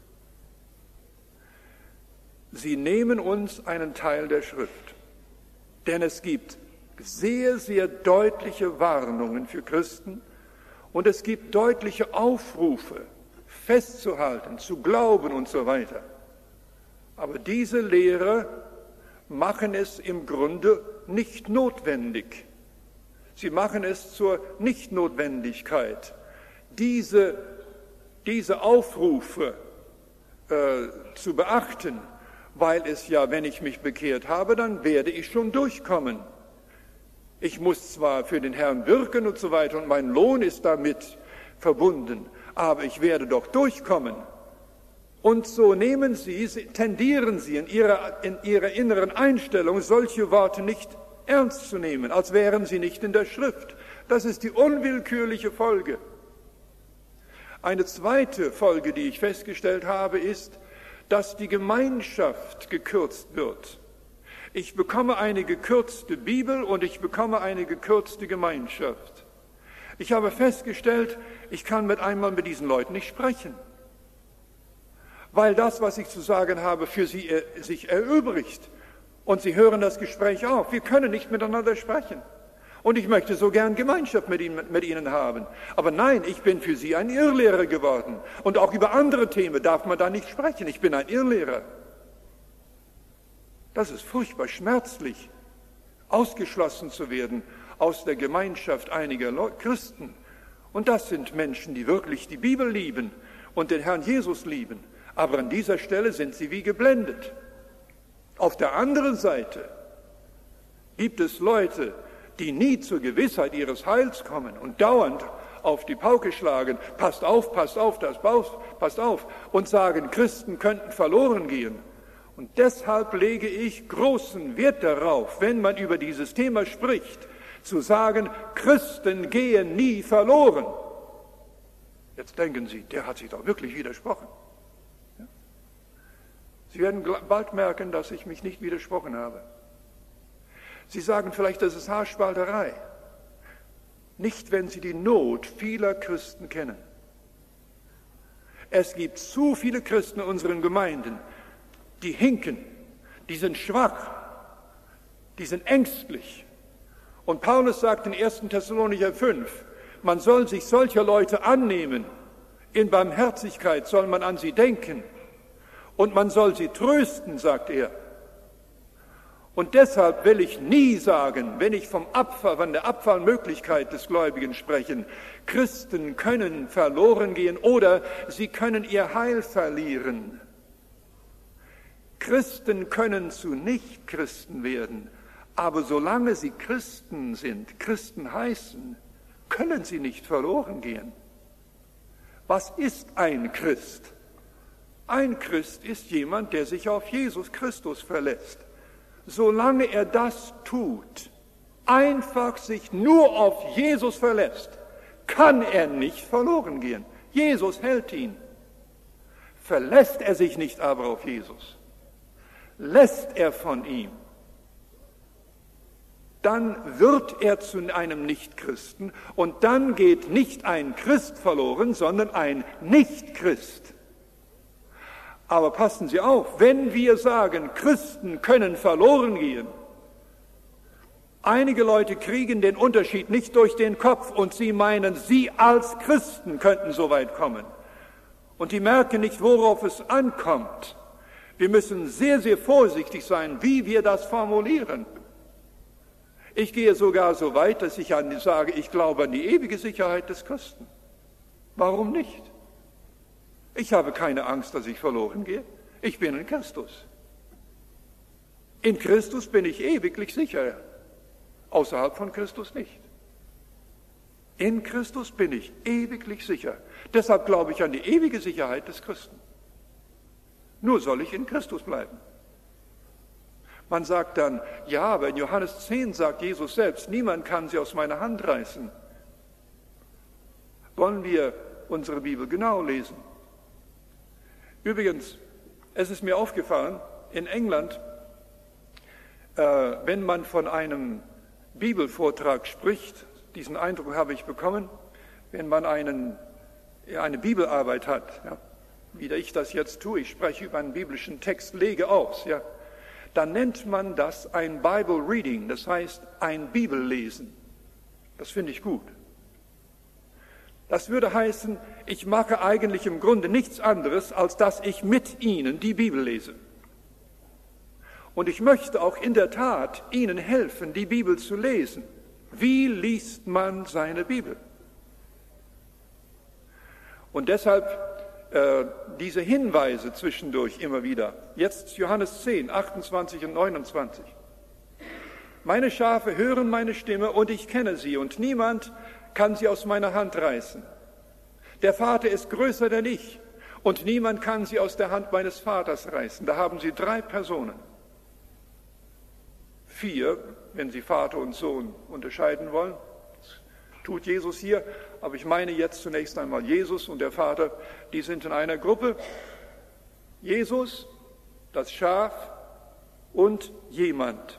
Sie nehmen uns einen Teil der Schrift. Denn es gibt sehr, sehr deutliche Warnungen für Christen und es gibt deutliche Aufrufe, festzuhalten, zu glauben und so weiter. Aber diese Lehrer machen es im Grunde nicht notwendig. Sie machen es zur Nichtnotwendigkeit. Diese, diese Aufrufe äh, zu beachten, weil es ja, wenn ich mich bekehrt habe, dann werde ich schon durchkommen. Ich muss zwar für den Herrn wirken und so weiter und mein Lohn ist damit verbunden, aber ich werde doch durchkommen. Und so nehmen Sie, tendieren Sie in Ihrer, in Ihrer inneren Einstellung, solche Worte nicht ernst zu nehmen, als wären sie nicht in der Schrift. Das ist die unwillkürliche Folge. Eine zweite Folge, die ich festgestellt habe, ist, dass die Gemeinschaft gekürzt wird. Ich bekomme eine gekürzte Bibel und ich bekomme eine gekürzte Gemeinschaft. Ich habe festgestellt, ich kann mit einmal mit diesen Leuten nicht sprechen, weil das, was ich zu sagen habe, für sie er, sich erübrigt. Und sie hören das Gespräch auf. Wir können nicht miteinander sprechen. Und ich möchte so gern Gemeinschaft mit ihnen, mit ihnen haben. Aber nein, ich bin für sie ein Irrlehrer geworden. Und auch über andere Themen darf man da nicht sprechen. Ich bin ein Irrlehrer. Das ist furchtbar schmerzlich, ausgeschlossen zu werden aus der Gemeinschaft einiger Christen. Und das sind Menschen, die wirklich die Bibel lieben und den Herrn Jesus lieben. Aber an dieser Stelle sind sie wie geblendet. Auf der anderen Seite gibt es Leute, die nie zur Gewissheit ihres Heils kommen und dauernd auf die Pauke schlagen, passt auf, passt auf, das passt auf, und sagen, Christen könnten verloren gehen. Und deshalb lege ich großen Wert darauf, wenn man über dieses Thema spricht, zu sagen, Christen gehen nie verloren. Jetzt denken Sie, der hat sich doch wirklich widersprochen. Ja? Sie werden bald merken, dass ich mich nicht widersprochen habe. Sie sagen vielleicht, das ist Haarspalterei. Nicht, wenn Sie die Not vieler Christen kennen. Es gibt zu viele Christen in unseren Gemeinden, die hinken, die sind schwach, die sind ängstlich. Und Paulus sagt in ersten Thessalonicher fünf, man soll sich solcher Leute annehmen, in Barmherzigkeit soll man an sie denken und man soll sie trösten, sagt er. Und deshalb will ich nie sagen, wenn ich vom Abfall, von der Abfallmöglichkeit des Gläubigen spreche, Christen können verloren gehen oder sie können ihr Heil verlieren. Christen können zu Nichtchristen werden, aber solange sie Christen sind, Christen heißen, können sie nicht verloren gehen. Was ist ein Christ? Ein Christ ist jemand, der sich auf Jesus Christus verlässt. Solange er das tut, einfach sich nur auf Jesus verlässt, kann er nicht verloren gehen. Jesus hält ihn. Verlässt er sich nicht aber auf Jesus, lässt er von ihm, dann wird er zu einem Nichtchristen und dann geht nicht ein Christ verloren, sondern ein Nichtchrist. Aber passen Sie auf, wenn wir sagen, Christen können verloren gehen, einige Leute kriegen den Unterschied nicht durch den Kopf und sie meinen, sie als Christen könnten so weit kommen. Und die merken nicht, worauf es ankommt. Wir müssen sehr, sehr vorsichtig sein, wie wir das formulieren. Ich gehe sogar so weit, dass ich an, sage, ich glaube an die ewige Sicherheit des Christen. Warum nicht? Ich habe keine Angst, dass ich verloren gehe. Ich bin in Christus. In Christus bin ich ewiglich sicher. Außerhalb von Christus nicht. In Christus bin ich ewiglich sicher. Deshalb glaube ich an die ewige Sicherheit des Christen. Nur soll ich in Christus bleiben. Man sagt dann, ja, aber in Johannes zehn sagt Jesus selbst, niemand kann sie aus meiner Hand reißen. Wollen wir unsere Bibel genau lesen? Übrigens, es ist mir aufgefallen, in England, äh, wenn man von einem Bibelvortrag spricht, diesen Eindruck habe ich bekommen, wenn man einen, ja, eine Bibelarbeit hat, ja, wie ich das jetzt tue, ich spreche über einen biblischen Text, lege aus, ja, dann nennt man das ein Bible Reading, das heißt ein Bibellesen. Das finde ich gut. Das würde heißen, ich mache eigentlich im Grunde nichts anderes, als dass ich mit Ihnen die Bibel lese. Und ich möchte auch in der Tat Ihnen helfen, die Bibel zu lesen. Wie liest man seine Bibel? Und deshalb äh, diese Hinweise zwischendurch immer wieder. Jetzt Johannes zehn, achtundzwanzig und neunundzwanzig. Meine Schafe hören meine Stimme und ich kenne sie und niemand kann sie aus meiner Hand reißen. Der Vater ist größer denn ich und niemand kann sie aus der Hand meines Vaters reißen. Da haben Sie drei Personen. Vier, wenn Sie Vater und Sohn unterscheiden wollen. Das tut Jesus hier, aber ich meine jetzt zunächst einmal Jesus und der Vater, die sind in einer Gruppe. Jesus, das Schaf und jemand.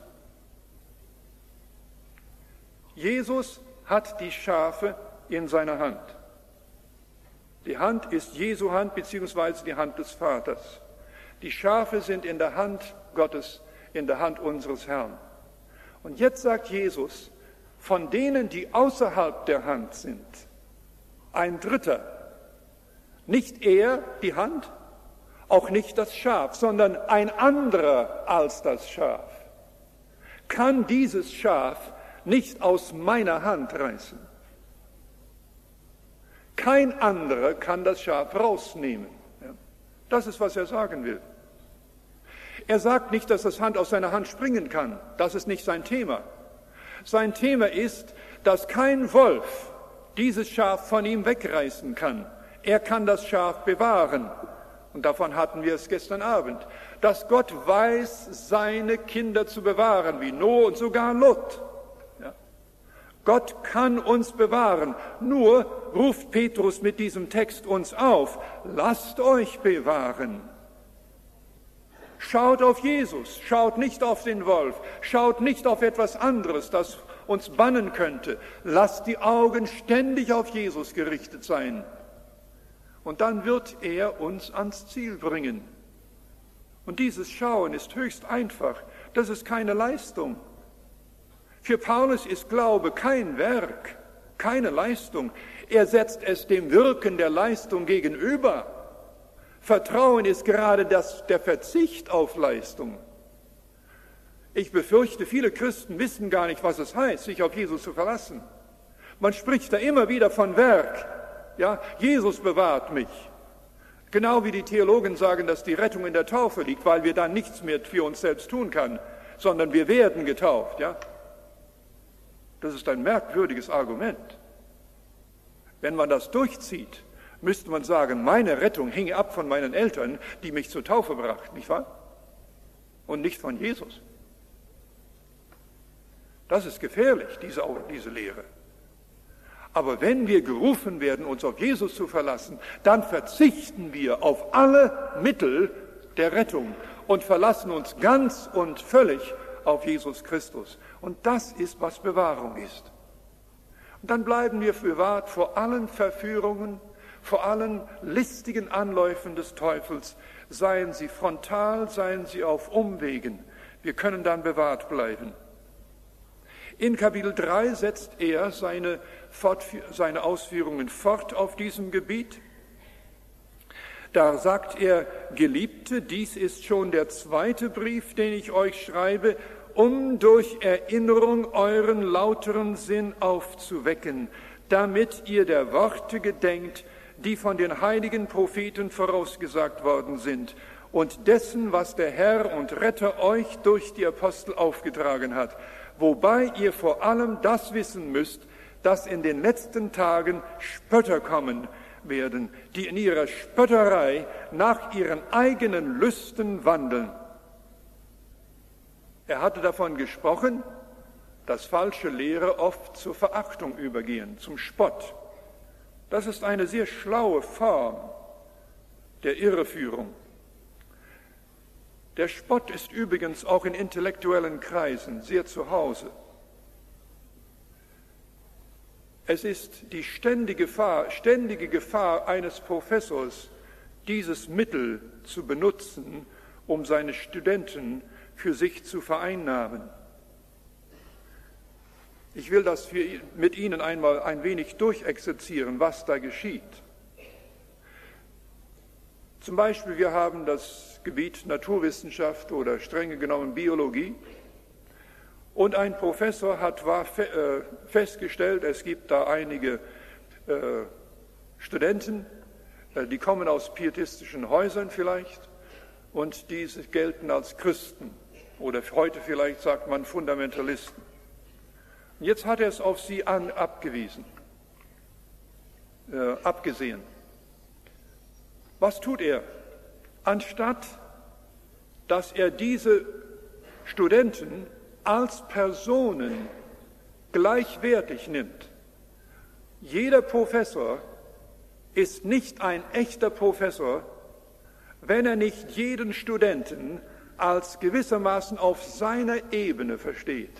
Jesus hat die Schafe in seiner Hand. Die Hand ist Jesu Hand beziehungsweise die Hand des Vaters. Die Schafe sind in der Hand Gottes, in der Hand unseres Herrn. Und jetzt sagt Jesus, von denen, die außerhalb der Hand sind, ein Dritter, nicht er, die Hand, auch nicht das Schaf, sondern ein anderer als das Schaf, kann dieses Schaf nicht aus meiner Hand reißen. Kein anderer kann das Schaf rausnehmen. Das ist, was er sagen will. Er sagt nicht, dass das Hand aus seiner Hand springen kann. Das ist nicht sein Thema. Sein Thema ist, dass kein Wolf dieses Schaf von ihm wegreißen kann. Er kann das Schaf bewahren. Und davon hatten wir es gestern Abend. Dass Gott weiß, seine Kinder zu bewahren, wie Noah und sogar Lot. Ja. Gott kann uns bewahren. Nur ruft Petrus mit diesem Text uns auf, lasst euch bewahren. Schaut auf Jesus, schaut nicht auf den Wolf, schaut nicht auf etwas anderes, das uns bannen könnte. Lasst die Augen ständig auf Jesus gerichtet sein. Und dann wird er uns ans Ziel bringen. Und dieses Schauen ist höchst einfach. Das ist keine Leistung. Für Paulus ist Glaube kein Werk, keine Leistung. Er setzt es dem Wirken der Leistung gegenüber. Vertrauen ist gerade das, der Verzicht auf Leistung. Ich befürchte, viele Christen wissen gar nicht, was es heißt, sich auf Jesus zu verlassen. Man spricht da immer wieder von Werk. Ja, Jesus bewahrt mich. Genau wie die Theologen sagen, dass die Rettung in der Taufe liegt, weil wir dann nichts mehr für uns selbst tun können, sondern wir werden getauft. Ja? Das ist ein merkwürdiges Argument. Wenn man das durchzieht, müsste man sagen, meine Rettung hinge ab von meinen Eltern, die mich zur Taufe brachten, nicht wahr? Und nicht von Jesus. Das ist gefährlich, diese, diese Lehre. Aber wenn wir gerufen werden, uns auf Jesus zu verlassen, dann verzichten wir auf alle Mittel der Rettung und verlassen uns ganz und völlig auf Jesus Christus. Und das ist, was Bewahrung ist. Und dann bleiben wir bewahrt vor allen Verführungen, vor allen listigen Anläufen des Teufels, seien sie frontal, seien sie auf Umwegen. Wir können dann bewahrt bleiben. In Kapitel drei setzt er seine, seine Ausführungen fort auf diesem Gebiet. Da sagt er, Geliebte, dies ist schon der zweite Brief, den ich euch schreibe, um durch Erinnerung euren lauteren Sinn aufzuwecken, damit ihr der Worte gedenkt, die von den heiligen Propheten vorausgesagt worden sind, und dessen, was der Herr und Retter euch durch die Apostel aufgetragen hat, wobei ihr vor allem das wissen müsst, dass in den letzten Tagen Spötter kommen werden, die in ihrer Spötterei nach ihren eigenen Lüsten wandeln. Er hatte davon gesprochen, dass falsche Lehre oft zur Verachtung übergehen, zum Spott. Das ist eine sehr schlaue Form der Irreführung. Der Spott ist übrigens auch in intellektuellen Kreisen sehr zu Hause. Es ist die ständige Gefahr, ständige Gefahr eines Professors, dieses Mittel zu benutzen, um seine Studenten für sich zu vereinnahmen. Ich will das für, mit Ihnen einmal ein wenig durchexerzieren, was da geschieht. Zum Beispiel, wir haben das Gebiet Naturwissenschaft oder strenge genommen Biologie. Und ein Professor hat war fe, äh, festgestellt, es gibt da einige äh, Studenten, äh, die kommen aus pietistischen Häusern vielleicht und diese gelten als Christen oder heute vielleicht sagt man Fundamentalisten. Und jetzt hat er es auf sie an, abgewiesen, äh, abgesehen. Was tut er? Anstatt, dass er diese Studenten als Personen gleichwertig nimmt. Jeder Professor ist nicht ein echter Professor, wenn er nicht jeden Studenten als gewissermaßen auf seiner Ebene versteht.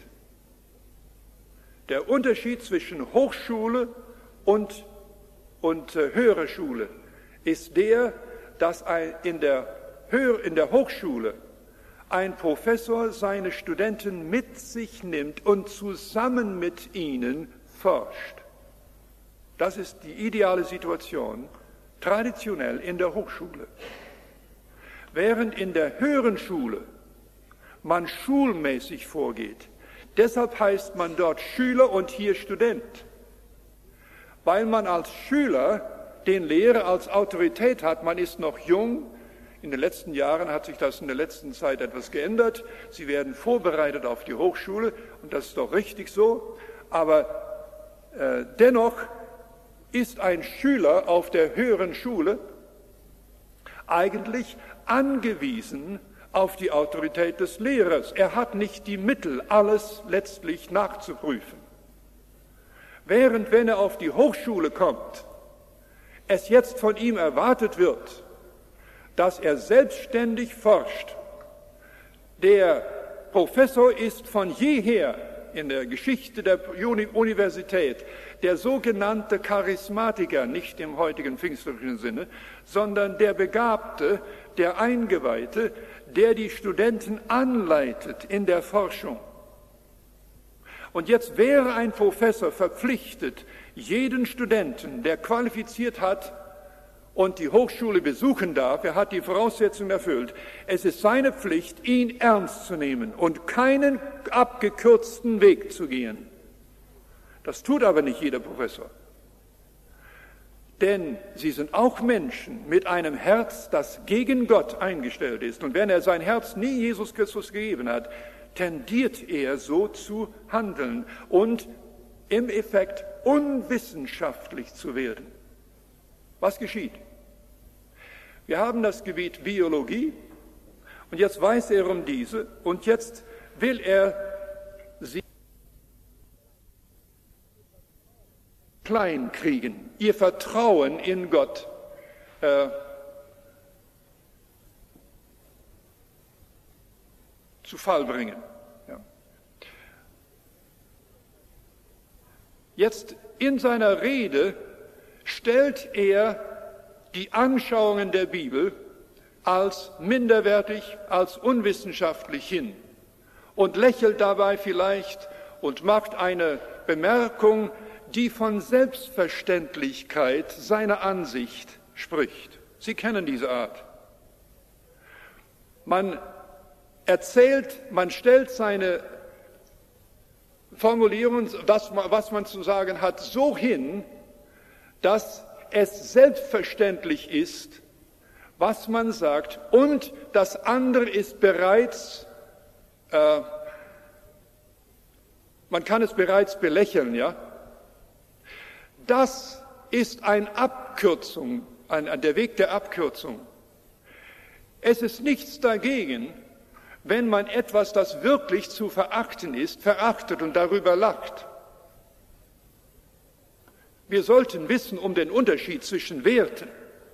Der Unterschied zwischen Hochschule und, und äh, höherer Schule ist der, dass ein, in, der Höhe, in der Hochschule ein Professor seine Studenten mit sich nimmt und zusammen mit ihnen forscht. Das ist die ideale Situation, traditionell in der Hochschule. Während in der höheren Schule man schulmäßig vorgeht, deshalb heißt man dort Schüler und hier Student, weil man als Schüler den Lehrer als Autorität hat, man ist noch jung. In den letzten Jahren hat sich das in der letzten Zeit etwas geändert. Sie werden vorbereitet auf die Hochschule und das ist doch richtig so. Aber äh, dennoch ist ein Schüler auf der höheren Schule eigentlich angewiesen auf die Autorität des Lehrers. Er hat nicht die Mittel, alles letztlich nachzuprüfen. Während, wenn er auf die Hochschule kommt, es jetzt von ihm erwartet wird, dass er selbstständig forscht. Der Professor ist von jeher in der Geschichte der Universität der sogenannte Charismatiker, nicht im heutigen pfingstlichen Sinne, sondern der Begabte, der Eingeweihte, der die Studenten anleitet in der Forschung. Und jetzt wäre ein Professor verpflichtet, jeden Studenten, der qualifiziert hat und die Hochschule besuchen darf, er hat die Voraussetzungen erfüllt, es ist seine Pflicht, ihn ernst zu nehmen und keinen abgekürzten Weg zu gehen. Das tut aber nicht jeder Professor. Denn sie sind auch Menschen mit einem Herz, das gegen Gott eingestellt ist. Und wenn er sein Herz nie Jesus Christus gegeben hat, tendiert er so zu handeln und im Effekt unwissenschaftlich zu werden. Was geschieht? Wir haben das Gebiet Biologie und jetzt weiß er um diese und jetzt will er sie klein kriegen, ihr Vertrauen in Gott äh, zu Fall bringen. Ja. Jetzt in seiner Rede stellt er die Anschauungen der Bibel als minderwertig, als unwissenschaftlich hin und lächelt dabei vielleicht und macht eine Bemerkung, die von Selbstverständlichkeit seiner Ansicht spricht. Sie kennen diese Art. Man erzählt, man stellt seine Formulierungen, was man, was man zu sagen hat, so hin, dass es selbstverständlich ist, was man sagt, und das andere ist bereits, äh, man kann es bereits belächeln, ja. Das ist eine Abkürzung, ein, der Weg der Abkürzung. Es ist nichts dagegen, wenn man etwas, das wirklich zu verachten ist, verachtet und darüber lacht. Wir sollten wissen um den Unterschied zwischen Werten.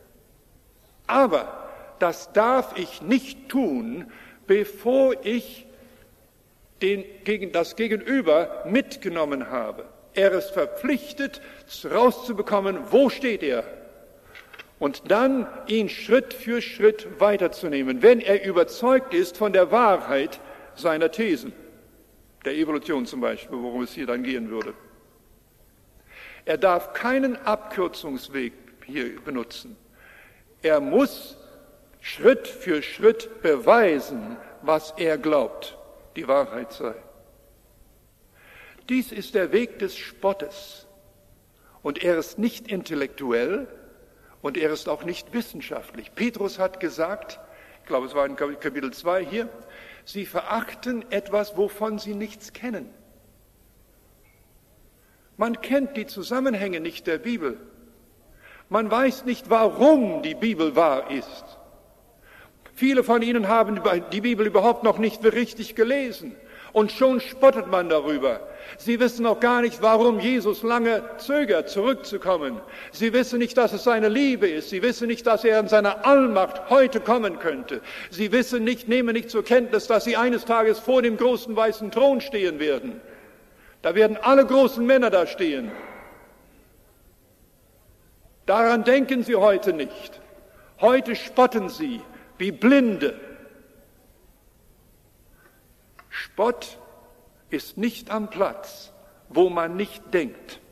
Aber das darf ich nicht tun, bevor ich den, gegen das Gegenüber mitgenommen habe. Er ist verpflichtet, rauszubekommen, wo steht er? Und dann ihn Schritt für Schritt weiterzunehmen, wenn er überzeugt ist von der Wahrheit seiner Thesen, der Evolution zum Beispiel, worum es hier dann gehen würde. Er darf keinen Abkürzungsweg hier benutzen. Er muss Schritt für Schritt beweisen, was er glaubt, die Wahrheit sei. Dies ist der Weg des Spottes. Und er ist nicht intellektuell und er ist auch nicht wissenschaftlich. Petrus hat gesagt, ich glaube es war in Kapitel zwei hier, sie verachten etwas, wovon sie nichts kennen. Man kennt die Zusammenhänge nicht der Bibel. Man weiß nicht, warum die Bibel wahr ist. Viele von Ihnen haben die Bibel überhaupt noch nicht richtig gelesen. Und schon spottet man darüber. Sie wissen auch gar nicht, warum Jesus lange zögert, zurückzukommen. Sie wissen nicht, dass es seine Liebe ist. Sie wissen nicht, dass er in seiner Allmacht heute kommen könnte. Sie wissen nicht, nehmen nicht zur Kenntnis, dass Sie eines Tages vor dem großen weißen Thron stehen werden. Da werden alle großen Männer da stehen. Daran denken Sie heute nicht. Heute spotten Sie wie Blinde. Spott ist nicht am Platz, wo man nicht denkt.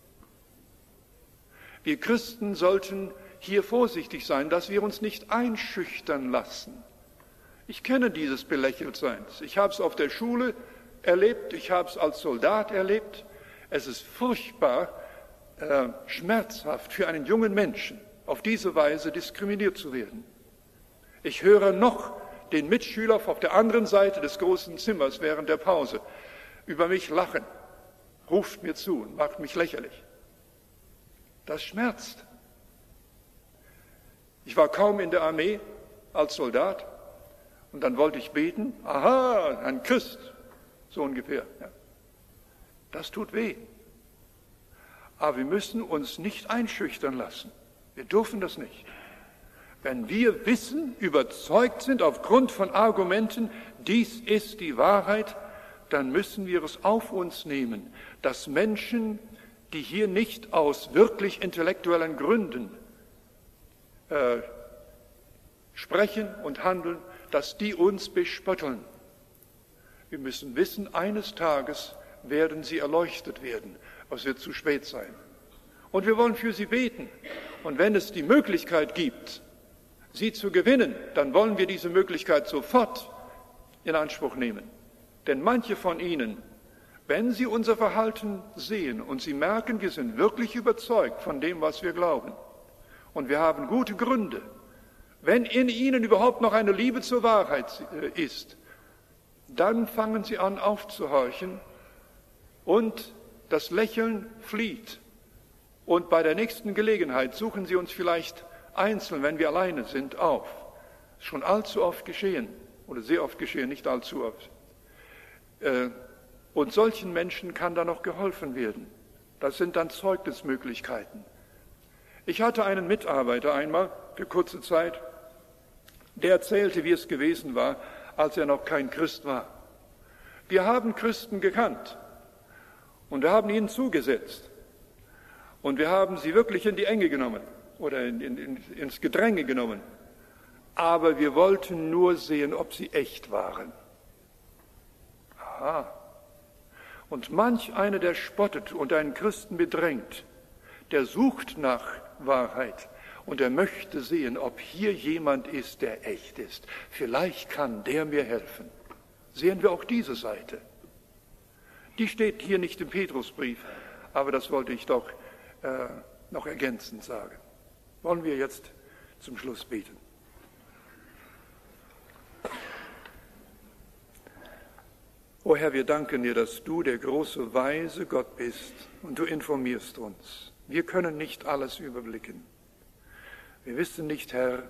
Wir Christen sollten hier vorsichtig sein, dass wir uns nicht einschüchtern lassen. Ich kenne dieses Belächeltseins. Ich habe es auf der Schule erlebt, ich habe es als Soldat erlebt. Es ist furchtbar äh, schmerzhaft für einen jungen Menschen, auf diese Weise diskriminiert zu werden. Ich höre noch den Mitschüler auf der anderen Seite des großen Zimmers während der Pause über mich lachen, ruft mir zu und macht mich lächerlich. Das schmerzt. Ich war kaum in der Armee als Soldat und dann wollte ich beten, aha, ein Christ, so ungefähr. Ja. Das tut weh. Aber wir müssen uns nicht einschüchtern lassen. Wir dürfen das nicht. Wenn wir wissen, überzeugt sind aufgrund von Argumenten, dies ist die Wahrheit, dann müssen wir es auf uns nehmen, dass Menschen, die hier nicht aus wirklich intellektuellen Gründen äh, sprechen und handeln, dass die uns bespötteln. Wir müssen wissen, eines Tages werden sie erleuchtet werden, aber es wird zu spät sein. Und wir wollen für sie beten. Und wenn es die Möglichkeit gibt, sie zu gewinnen, dann wollen wir diese Möglichkeit sofort in Anspruch nehmen. Denn manche von ihnen, wenn sie unser Verhalten sehen und sie merken, wir sind wirklich überzeugt von dem, was wir glauben, und wir haben gute Gründe, wenn in ihnen überhaupt noch eine Liebe zur Wahrheit ist, dann fangen sie an aufzuhorchen und das Lächeln flieht. Und bei der nächsten Gelegenheit suchen sie uns vielleicht einzeln, wenn wir alleine sind, auf. Das ist schon allzu oft geschehen, oder sehr oft geschehen, nicht allzu oft. Und solchen Menschen kann da noch geholfen werden. Das sind dann Zeugnismöglichkeiten. Ich hatte einen Mitarbeiter einmal, für kurze Zeit, der erzählte, wie es gewesen war, als er noch kein Christ war. Wir haben Christen gekannt und wir haben ihnen zugesetzt und wir haben sie wirklich in die Enge genommen oder in, in, in, ins Gedränge genommen. Aber wir wollten nur sehen, ob sie echt waren. Aha. Und manch einer, der spottet und einen Christen bedrängt, der sucht nach Wahrheit und er möchte sehen, ob hier jemand ist, der echt ist. Vielleicht kann der mir helfen. Sehen wir auch diese Seite. Die steht hier nicht im Petrusbrief, aber das wollte ich doch äh, noch ergänzend sagen. Wollen wir jetzt zum Schluss beten. O Herr, wir danken dir, dass du der große, weise Gott bist und du informierst uns. Wir können nicht alles überblicken. Wir wissen nicht, Herr,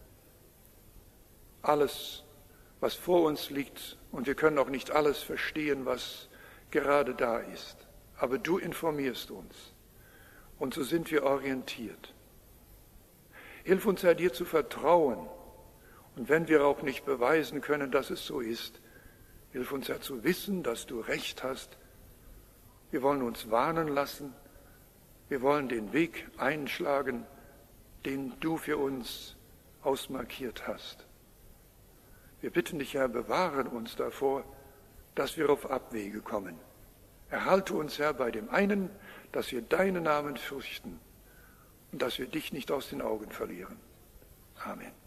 alles, was vor uns liegt, und wir können auch nicht alles verstehen, was gerade da ist. Aber du informierst uns und so sind wir orientiert. Hilf uns, Herr, dir zu vertrauen und wenn wir auch nicht beweisen können, dass es so ist, hilf uns, Herr, zu wissen, dass du recht hast. Wir wollen uns warnen lassen. Wir wollen den Weg einschlagen, den du für uns ausmarkiert hast. Wir bitten dich, Herr, bewahre uns davor, dass wir auf Abwege kommen. Erhalte uns, Herr, bei dem einen, dass wir deinen Namen fürchten und dass wir dich nicht aus den Augen verlieren. Amen.